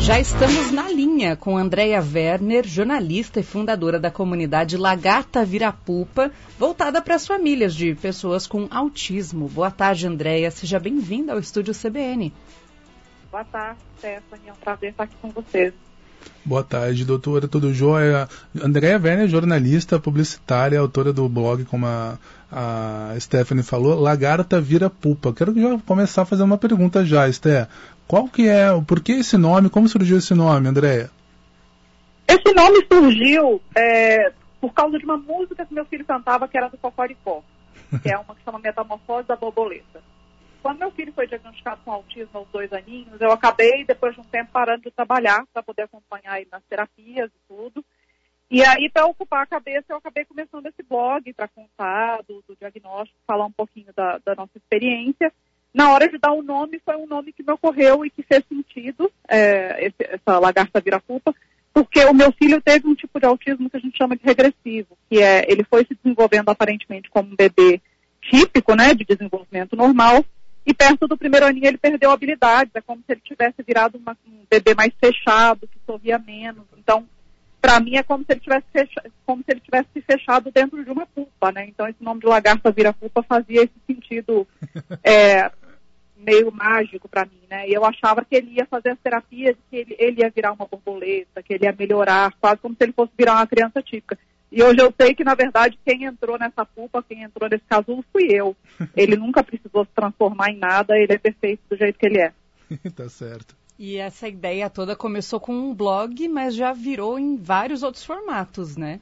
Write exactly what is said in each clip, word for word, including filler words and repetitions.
Já estamos na linha com Andréia Werner, jornalista e fundadora da comunidade Lagarta Vira-Pupa, voltada para as famílias de pessoas com autismo. Boa tarde, Andréia. Seja bem-vinda ao Estúdio C B N. Boa tarde, Stephanie. É um prazer estar aqui com vocês. Boa tarde, doutora. Tudo jóia? Andréia Werner, jornalista, publicitária, autora do blog, como a, a Stephanie falou, Lagarta Vira-Pupa. Quero já começar a fazer uma pergunta já, Sté. Qual que é, por que esse nome, como surgiu esse nome, Andréia? Esse nome surgiu é, por causa de uma música que meu filho cantava, que era do Cocoricó, que é uma que chama Metamorfose da Borboleta. Quando meu filho foi diagnosticado com autismo aos dois aninhos, eu acabei, depois de um tempo, parando de trabalhar para poder acompanhar ele nas terapias e tudo. E aí, para ocupar a cabeça, eu acabei começando esse blog para contar do, do diagnóstico, falar um pouquinho da, da nossa experiência. Na hora de dar o nome, foi um nome que me ocorreu e que fez sentido, é, esse, essa Lagarta Vira-Pupa, porque o meu filho teve um tipo de autismo que a gente chama de regressivo, que é, ele foi se desenvolvendo aparentemente como um bebê típico, né, de desenvolvimento normal, e perto do primeiro aninho ele perdeu habilidades, é como se ele tivesse virado uma, um bebê mais fechado, que sorria menos. Então, para mim é como se ele tivesse fechado, como se ele tivesse se fechado dentro de uma pupa, né? Então esse nome de Lagarta Vira-Pupa fazia esse sentido é, meio mágico para mim, né? E eu achava que ele ia fazer as terapias, que ele, ele ia virar uma borboleta, que ele ia melhorar, quase como se ele fosse virar uma criança típica. E hoje eu sei que, na verdade, quem entrou nessa pupa, quem entrou nesse casulo fui eu. Ele nunca precisou se transformar em nada, ele é perfeito do jeito que ele é. Tá certo. E essa ideia toda começou com um blog, mas já virou em vários outros formatos, né?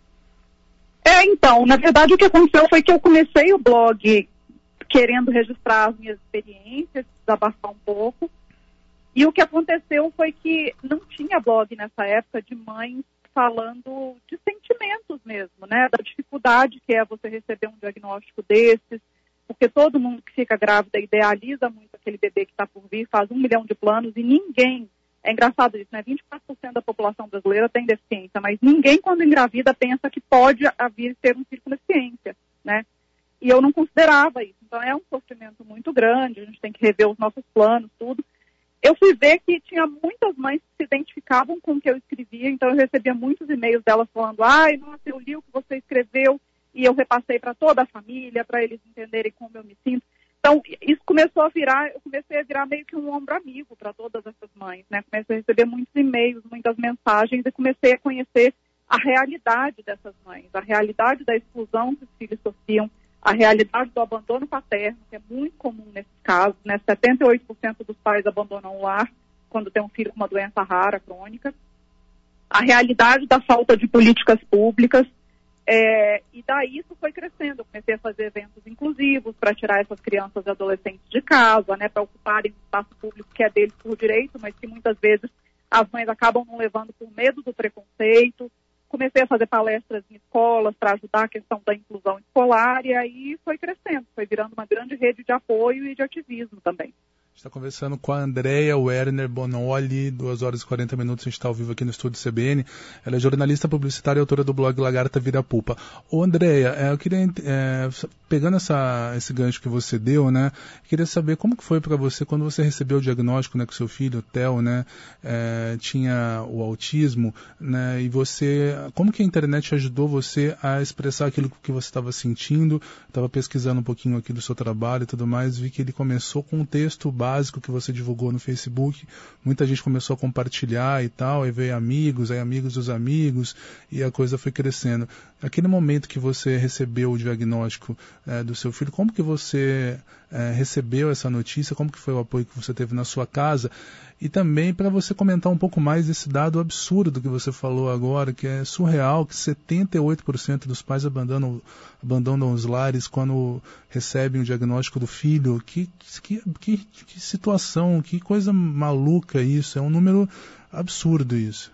É, então, na verdade o que aconteceu foi que eu comecei o blog querendo registrar as minhas experiências, desabafar um pouco. E o que aconteceu foi que não tinha blog nessa época de mães falando de sentimentos mesmo, né? Da dificuldade que é você receber um diagnóstico desses, porque todo mundo que fica grávida idealiza muito aquele bebê que está por vir, faz um milhão de planos e ninguém, é engraçado isso, né? vinte e quatro por cento da população brasileira tem deficiência, mas ninguém quando engravida pensa que pode vir ter um filho com deficiência, né? E eu não considerava isso, então é um sofrimento muito grande, a gente tem que rever os nossos planos, tudo. Eu fui ver que tinha muitas mães que se identificavam com o que eu escrevia, então eu recebia muitos e-mails delas falando, ai, nossa, eu li o que você escreveu, e eu repassei para toda a família, para eles entenderem como eu me sinto. Então, isso começou a virar, eu comecei a virar meio que um ombro amigo para todas essas mães, né? Comecei a receber muitos e-mails, muitas mensagens, e comecei a conhecer a realidade dessas mães, a realidade da exclusão que os filhos sofriam, a realidade do abandono paterno, que é muito comum nesses casos, né? setenta e oito por cento dos pais abandonam o lar quando tem um filho com uma doença rara, crônica. A realidade da falta de políticas públicas, é, e daí isso foi crescendo. Eu comecei a fazer eventos inclusivos para tirar essas crianças e adolescentes de casa, né? Para ocuparem o espaço público que é deles por direito, mas que muitas vezes as mães acabam não levando por medo do preconceito. Comecei a fazer palestras em escolas para ajudar a questão da inclusão escolar e aí foi crescendo, foi virando uma grande rede de apoio e de ativismo também. Está conversando com a Andréia Werner Bonoli, duas horas e quarenta minutos, a gente está ao vivo aqui no Estúdio C B N. Ela é jornalista, publicitária e autora do blog Lagarta Vira-Pupa. Ô Andréia, é, eu queria, é, pegando essa, esse gancho que você deu, né, eu queria saber como que foi para você quando você recebeu o diagnóstico, né, que seu filho, o Theo, né, é, tinha o autismo, né, e você, como que a internet ajudou você a expressar aquilo que você estava sentindo? Estava pesquisando um pouquinho aqui do seu trabalho e tudo mais, vi que ele começou com um texto básico que você divulgou no Facebook, muita gente começou a compartilhar e tal, aí veio amigos, aí amigos dos amigos, e a coisa foi crescendo. Aquele momento que você recebeu o diagnóstico é, do seu filho, como que você é, recebeu essa notícia, como que foi o apoio que você teve na sua casa, e também para você comentar um pouco mais desse dado absurdo que você falou agora, que é surreal, que setenta e oito por cento dos pais abandonam, abandonam os lares quando recebem o diagnóstico do filho. Que, que, que, que situação, que coisa maluca isso, é um número absurdo isso.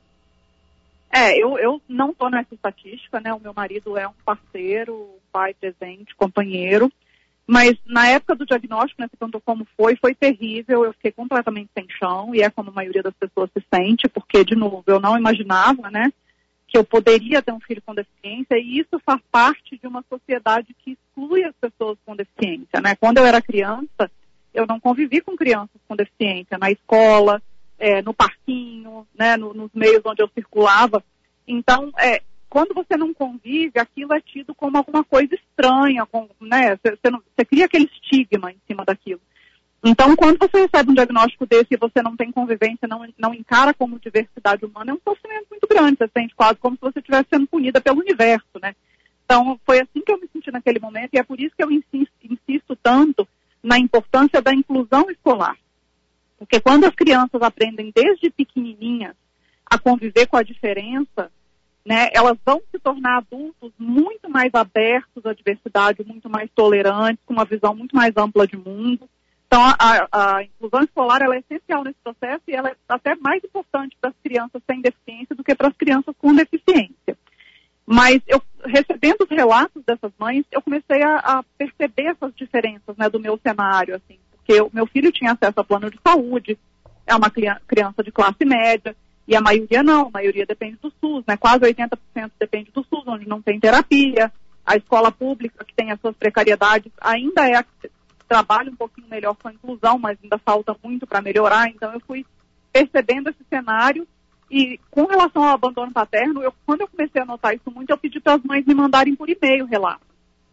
É, eu, eu não estou nessa estatística, né? O meu marido é um parceiro, um pai presente, companheiro. Mas na época do diagnóstico, né, você perguntou como foi, foi terrível, eu fiquei completamente sem chão, e é como a maioria das pessoas se sente, porque, de novo, eu não imaginava, né, que eu poderia ter um filho com deficiência, e isso faz parte de uma sociedade que exclui as pessoas com deficiência, né. Quando eu era criança, eu não convivi com crianças com deficiência na escola, é, no parquinho, né, no, nos meios onde eu circulava. Então, é, quando você não convive, aquilo é tido como alguma coisa estranha, com, né, você, você, não, você cria aquele estigma em cima daquilo. Então, quando você recebe um diagnóstico desse e você não tem convivência, não, não encara como diversidade humana, é um sofrimento muito grande. Você sente quase como se você estivesse sendo punida pelo universo, né? Então, foi assim que eu me senti naquele momento e é por isso que eu insisto, insisto tanto na importância da inclusão escolar. Porque quando as crianças aprendem desde pequenininhas a conviver com a diferença, né, elas vão se tornar adultos muito mais abertos à diversidade, muito mais tolerantes, com uma visão muito mais ampla de mundo. Então, a, a, a inclusão escolar ela é essencial nesse processo e ela é até mais importante para as crianças sem deficiência do que para as crianças com deficiência. Mas, eu, recebendo os relatos dessas mães, eu comecei a, a perceber essas diferenças, né, do meu cenário, assim, porque o meu filho tinha acesso a plano de saúde, é uma criança de classe média, e a maioria não, a maioria depende do SUS, né, quase oitenta por cento depende do SUS, onde não tem terapia. A escola pública, que tem as suas precariedades, ainda é a que trabalha um pouquinho melhor com a inclusão, mas ainda falta muito para melhorar. Então, eu fui percebendo esse cenário. E com relação ao abandono paterno, eu, quando eu comecei a notar isso muito, eu pedi para as mães me mandarem por e-mail relato.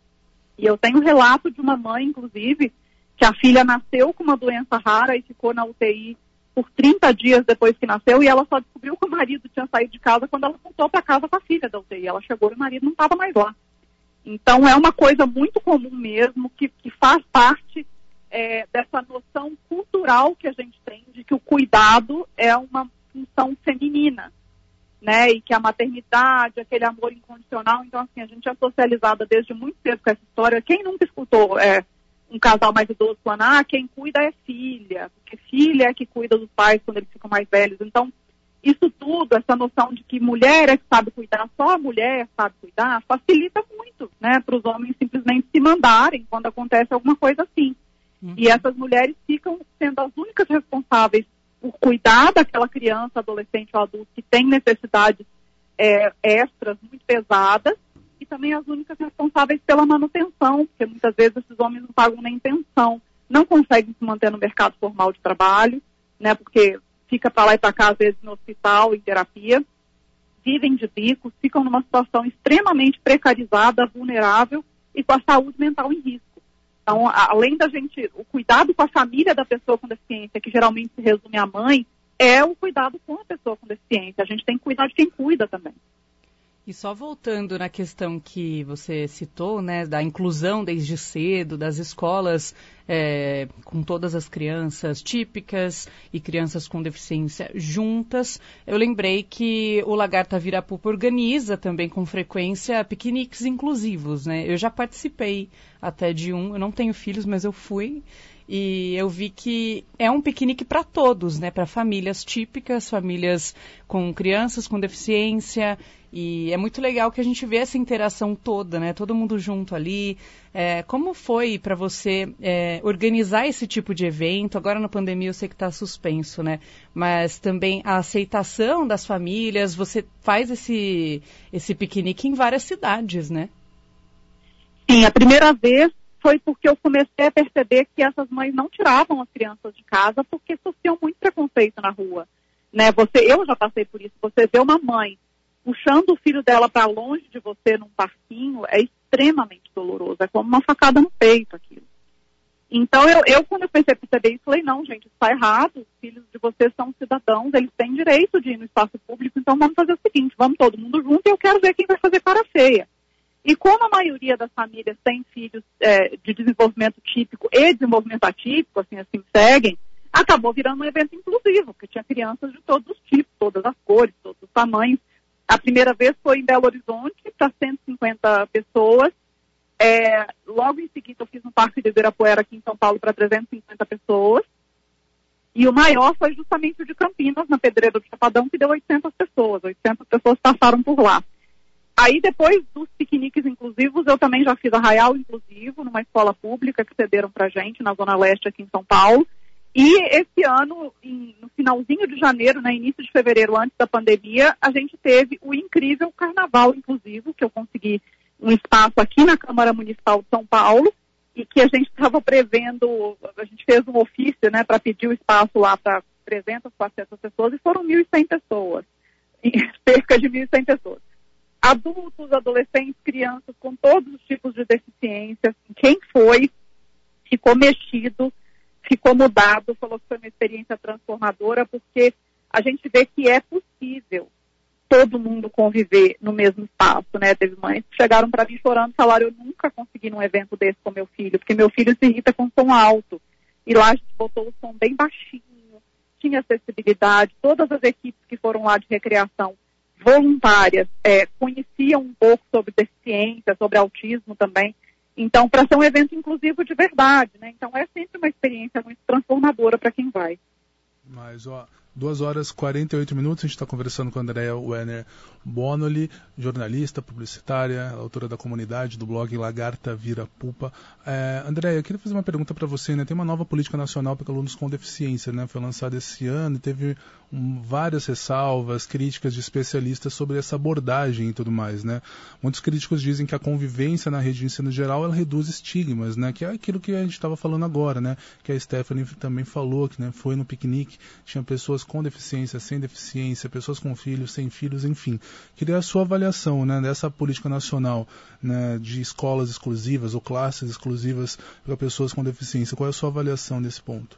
E eu tenho um relato de uma mãe, inclusive, que a filha nasceu com uma doença rara e ficou na U T I por trinta dias depois que nasceu, e ela só descobriu que o marido tinha saído de casa quando ela voltou para casa com a filha da U T I. Ela chegou e o marido não estava mais lá. Então, é uma coisa muito comum mesmo, que, que faz parte é, dessa noção cultural que a gente tem de que o cuidado é uma função feminina, né, e que a maternidade, aquele amor incondicional, então assim, a gente é socializada desde muito cedo com essa história. Quem nunca escutou é, um casal mais idoso falando, ah, quem cuida é filha, porque filha é que cuida dos pais quando eles ficam mais velhos. Então, isso tudo, essa noção de que mulher é que sabe cuidar, só a mulher sabe cuidar, facilita muito, né, para os homens simplesmente se mandarem quando acontece alguma coisa assim. Uhum. E essas mulheres ficam sendo as únicas responsáveis por cuidar daquela criança, adolescente ou adulto que tem necessidades é, extras muito pesadas, e também as únicas responsáveis pela manutenção, porque muitas vezes esses homens não pagam nem pensão, não conseguem se manter no mercado formal de trabalho, né, porque fica para lá e para cá, às vezes no hospital, em terapia, vivem de bicos, ficam numa situação extremamente precarizada, vulnerável e com a saúde mental em risco. Então, além da gente, o cuidado com a família da pessoa com deficiência, que geralmente se resume à mãe, é o cuidado com a pessoa com deficiência. A gente tem que cuidar de quem cuida também. E só voltando na questão que você citou, né, da inclusão desde cedo, das escolas é, com todas as crianças típicas e crianças com deficiência juntas, eu lembrei que o Lagarta Virapupa organiza também com frequência piqueniques inclusivos, né? Eu já participei até de um, eu não tenho filhos, mas eu fui. E eu vi que é um piquenique para todos, né? Para famílias típicas, famílias com crianças com deficiência. E é muito legal que a gente vê essa interação toda, né? Todo mundo junto ali. É, como foi para você é, organizar esse tipo de evento? Agora na pandemia eu sei que está suspenso, né? Mas também a aceitação das famílias. Você faz esse, esse piquenique em várias cidades, né? Sim, a primeira vez foi porque eu comecei a perceber que essas mães não tiravam as crianças de casa porque sofriam muito preconceito na rua, né? Você, eu já passei por isso. Você vê uma mãe puxando o filho dela para longe de você num parquinho é extremamente doloroso. É como uma facada no peito aquilo. Então, eu, eu quando eu comecei a perceber isso, falei, não, gente, isso está errado. Os filhos de vocês são cidadãos, eles têm direito de ir no espaço público, então vamos fazer o seguinte, vamos todo mundo junto e eu quero ver quem vai fazer cara feia. E como a maioria das famílias tem filhos é, de desenvolvimento típico e desenvolvimento atípico, assim, assim seguem, acabou virando um evento inclusivo, porque tinha crianças de todos os tipos, todas as cores, todos os tamanhos. A primeira vez foi em Belo Horizonte, para cento e cinquenta pessoas. É, logo em seguida eu fiz no Parque de Ibirapuera, aqui em São Paulo, para trezentas e cinquenta pessoas. E o maior foi justamente o de Campinas, na Pedreira do Chapadão, que deu oitocentas pessoas. oitocentas pessoas passaram por lá. Aí, depois dos piqueniques inclusivos, eu também já fiz arraial inclusivo numa escola pública que cederam pra gente, na Zona Leste, aqui em São Paulo. E esse ano, em, no finalzinho de janeiro, né, início de fevereiro, antes da pandemia, a gente teve o incrível Carnaval Inclusivo, que eu consegui um espaço aqui na Câmara Municipal de São Paulo, e que a gente estava prevendo, a gente fez um ofício, né, para pedir o espaço lá para trezentas, quatrocentas pessoas, e foram mil e cem pessoas, cerca de mil e cem pessoas. Adultos, adolescentes, crianças, com todos os tipos de deficiências. Quem foi, ficou mexido, ficou mudado, falou que foi uma experiência transformadora, porque a gente vê que é possível todo mundo conviver no mesmo espaço, né? Teve mães que chegaram para mim chorando e falaram: eu nunca consegui num evento desse com meu filho, porque meu filho se irrita com som alto. E lá a gente botou o som bem baixinho, tinha acessibilidade, todas as equipes que foram lá de recreação voluntárias é, conheciam um pouco sobre deficiência, sobre autismo também. Então, para ser um evento inclusivo de verdade, né? Então é sempre uma experiência muito transformadora para quem vai. Mas, ó, duas horas e quarenta e oito minutos, a gente está conversando com a Andrea Werner Bonoli, jornalista, publicitária, autora da Comunidade, do blog Lagarta Vira Pupa. É, Andrea, eu queria fazer uma pergunta para você, né? Tem uma nova política nacional para alunos com deficiência, né? Foi lançada esse ano e teve um, várias ressalvas, críticas de especialistas sobre essa abordagem e tudo mais, né? Muitos críticos dizem que a convivência na rede de ensino geral, ela reduz estigmas, né? Que é aquilo que a gente estava falando agora, né? Que a Stephanie também falou, que, né, foi no piquenique, tinha pessoas com deficiência, sem deficiência, pessoas com filhos, sem filhos, enfim. Queria a sua avaliação, né, dessa política nacional, né, de escolas exclusivas ou classes exclusivas para pessoas com deficiência. Qual é a sua avaliação desse ponto?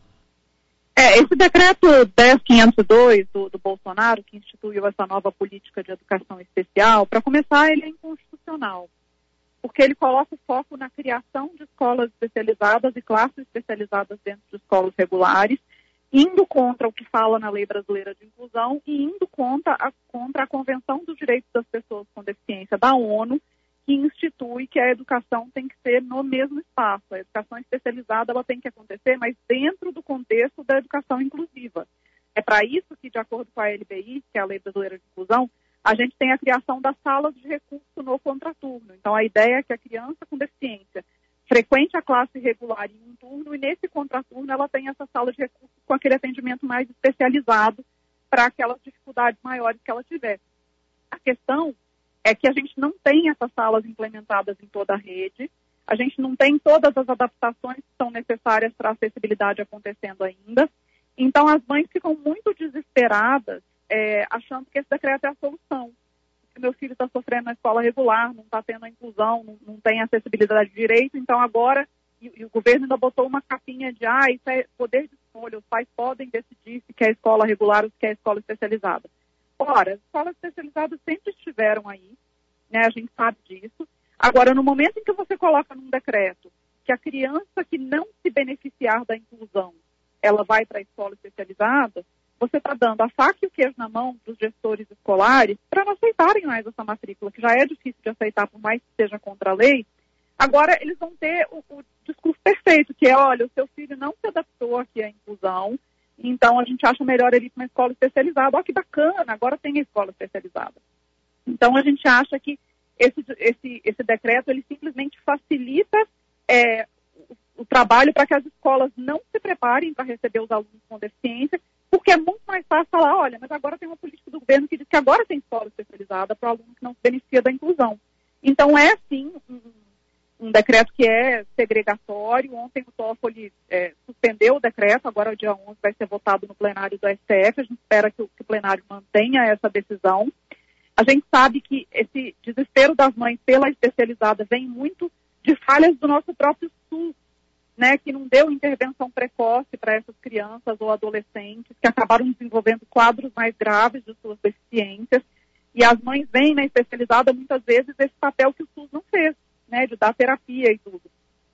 É, esse decreto dez mil quinhentos e dois do, do Bolsonaro, que instituiu essa nova política de educação especial, para começar, ele é inconstitucional, porque ele coloca o foco na criação de escolas especializadas e classes especializadas dentro de escolas regulares, indo contra o que fala na Lei Brasileira de Inclusão e indo contra a, contra a Convenção dos Direitos das Pessoas com Deficiência da ONU, que institui que a educação tem que ser no mesmo espaço. A educação especializada ela tem que acontecer, mas dentro do contexto da educação inclusiva. É para isso que, de acordo com a L B I, que é a Lei Brasileira de Inclusão, a gente tem a criação das salas de recurso no contraturno. Então, a ideia é que a criança com deficiência frequente a classe regular em um turno e nesse contraturno ela tem essa sala de recursos com aquele atendimento mais especializado para aquelas dificuldades maiores que ela tiver. A questão é que a gente não tem essas salas implementadas em toda a rede, a gente não tem todas as adaptações que são necessárias para a acessibilidade acontecendo ainda, então as mães ficam muito desesperadas, é, achando que esse decreto é a solução. Meu filho está sofrendo na escola regular, não está tendo a inclusão, não, não tem acessibilidade de direito, então agora, e, e o governo ainda botou uma capinha de, ah, isso é poder de escolha, os pais podem decidir se quer escola regular ou se quer escola especializada. Ora, as escolas especializadas sempre estiveram aí, né, a gente sabe disso. Agora, no momento em que você coloca num decreto que a criança que não se beneficiar da inclusão, ela vai para a escola especializada, você está dando a faca e o queijo na mão dos gestores escolares para não aceitarem mais essa matrícula, que já é difícil de aceitar, por mais que seja contra a lei. Agora, eles vão ter o, o discurso perfeito, que é, olha, o seu filho não se adaptou aqui à inclusão, então a gente acha melhor ele ir para uma escola especializada. Olha que bacana, agora tem a escola especializada. Então, a gente acha que esse, esse, esse decreto, ele simplesmente facilita é, o, o trabalho para que as escolas não se preparem para receber os alunos com deficiência, porque é muito mais fácil falar, olha, mas agora tem uma política do governo que diz que agora tem escola especializada para o aluno que não se beneficia da inclusão. Então, é, sim, um, um decreto que é segregatório. Ontem o Toffoli é, suspendeu o decreto, agora dia onze vai ser votado no plenário do S T F, a gente espera que o, que o plenário mantenha essa decisão. A gente sabe que esse desespero das mães pela especializada vem muito de falhas do nosso próprio SUS, né, que não deu intervenção precoce para essas crianças ou adolescentes que acabaram desenvolvendo quadros mais graves de suas deficiências, e as mães veem na especializada muitas vezes esse papel que o SUS não fez, né, de dar terapia e tudo.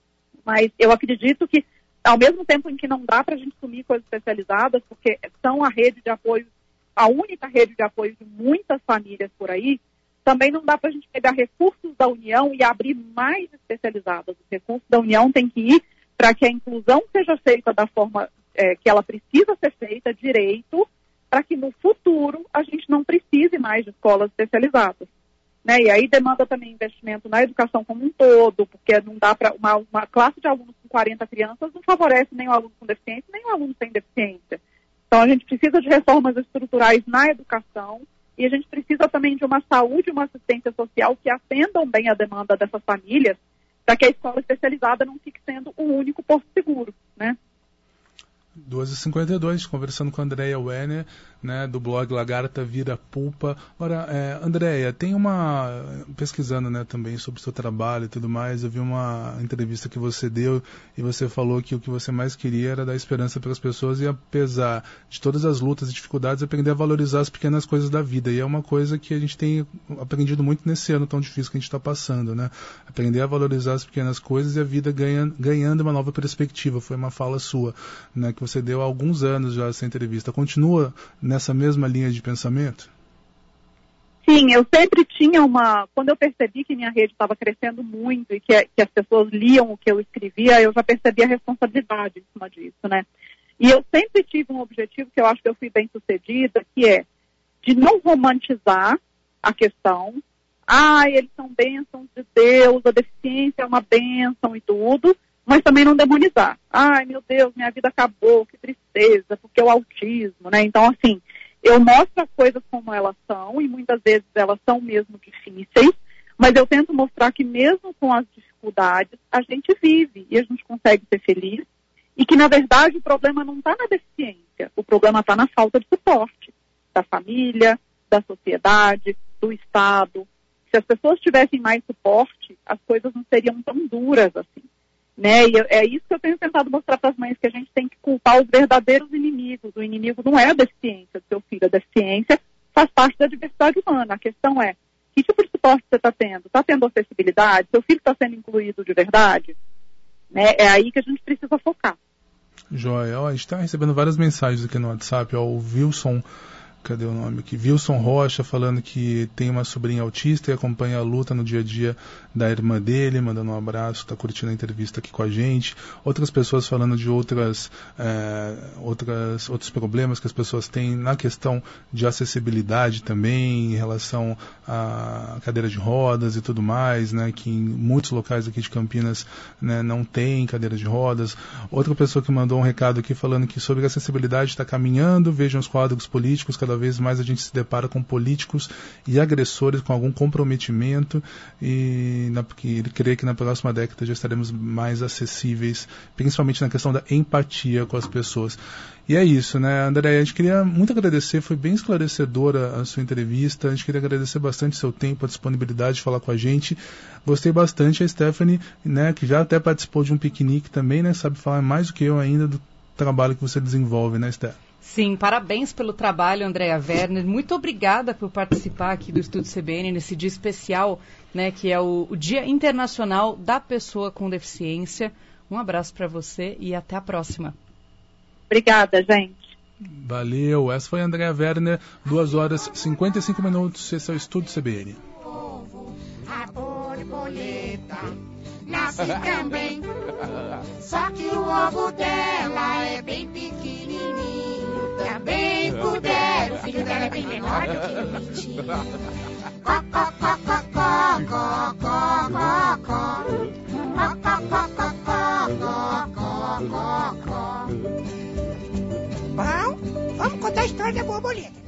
Mas eu acredito que, ao mesmo tempo em que não dá para a gente sumir coisas especializadas, porque são a rede de apoio, a única rede de apoio de muitas famílias por aí, também não dá para a gente pegar recursos da União e abrir mais especializadas. Os recursos da União têm que ir para que a inclusão seja feita da forma é, que ela precisa ser feita, direito, para que no futuro a gente não precise mais de escolas especializadas. Né? E aí demanda também investimento na educação como um todo, porque não dá para uma, uma classe de alunos com quarenta crianças não favorece nem o aluno com deficiência, nem o aluno sem deficiência. Então a gente precisa de reformas estruturais na educação e a gente precisa também de uma saúde e uma assistência social que atendam bem a demanda dessas famílias, para que a escola especializada não fique sendo o único porto seguro, né? duas e cinquenta e dois, conversando com a Andréia Werner, né, do blog Lagarta Vira Pulpa. Agora, é, Andréia, tem uma... pesquisando, né, também sobre o seu trabalho e tudo mais, eu vi uma entrevista que você deu e você falou que o que você mais queria era dar esperança para as pessoas e, apesar de todas as lutas e dificuldades, aprender a valorizar as pequenas coisas da vida. E é uma coisa que a gente tem aprendido muito nesse ano tão difícil que a gente está passando, né? Aprender a valorizar as pequenas coisas e a vida ganha, ganhando uma nova perspectiva. Foi uma fala sua, né, que você deu há alguns anos já essa entrevista. Continua nessa mesma linha de pensamento? Sim, eu sempre tinha uma... Quando eu percebi que minha rede estava crescendo muito e que, que as pessoas liam o que eu escrevia, eu já percebi a responsabilidade em cima disso, né? E eu sempre tive um objetivo que eu acho que eu fui bem sucedida, que é de não romantizar a questão. Ah, eles são bênçãos de Deus, a deficiência é uma bênção e tudo, mas também não demonizar. Ai, meu Deus, minha vida acabou, que tristeza, porque o autismo, né? Então, assim, eu mostro as coisas como elas são, e muitas vezes elas são mesmo difíceis, mas eu tento mostrar que mesmo com as dificuldades, a gente vive e a gente consegue ser feliz, e que, na verdade, o problema não está na deficiência, o problema está na falta de suporte da família, da sociedade, do Estado. Se as pessoas tivessem mais suporte, as coisas não seriam tão duras assim. Né? E é isso que eu tenho tentado mostrar para as mães, que a gente tem que culpar os verdadeiros inimigos. O inimigo não é a deficiência do seu filho, a deficiência faz parte da diversidade humana. A questão é, que tipo de suporte você está tendo? Está tendo acessibilidade? Seu filho está sendo incluído de verdade? Né? É aí que a gente precisa focar. Joia, ó, a gente está recebendo várias mensagens aqui no WhatsApp, ó, o Wilson... Cadê o nome aqui? Wilson Rocha falando que tem uma sobrinha autista e acompanha a luta no dia a dia da irmã dele, mandando um abraço, está curtindo a entrevista aqui com a gente. Outras pessoas falando de outras, é, outras, outros problemas que as pessoas têm na questão de acessibilidade também, em relação à cadeira de rodas e tudo mais, né, que em muitos locais aqui de Campinas, né, não tem cadeira de rodas. Outra pessoa que mandou um recado aqui falando que sobre a acessibilidade está caminhando, vejam os quadros políticos, cada vez mais a gente se depara com políticos e agressores com algum comprometimento, e na, que ele crê que na próxima década já estaremos mais acessíveis, principalmente na questão da empatia com as pessoas. E é isso, né, André? A gente queria muito agradecer, foi bem esclarecedora a sua entrevista, a gente queria agradecer bastante seu tempo, a disponibilidade de falar com a gente. Gostei bastante. A Stephanie, né, que já até participou de um piquenique também, né, sabe falar mais do que eu ainda do trabalho que você desenvolve, né, Stephanie? Sim, parabéns pelo trabalho, Andréia Werner. Muito obrigada por participar aqui do Estúdio C B N nesse dia especial, né, que é o, o Dia Internacional da Pessoa com Deficiência. Um abraço para você e até a próxima. Obrigada, gente. Valeu. Essa foi a Andréia Werner, duas horas e cinquenta e cinco minutos. Esse é o Estúdio C B N. A borboleta nasce também, só que o ovo dela é bem pequenininho. Também puder, o filho dela é bem menor do que o pintinho. Có, có, có, có, có, có, có, có. Có, có, có, có, có, có, có, có. Bom, vamos contar a história da borboleta.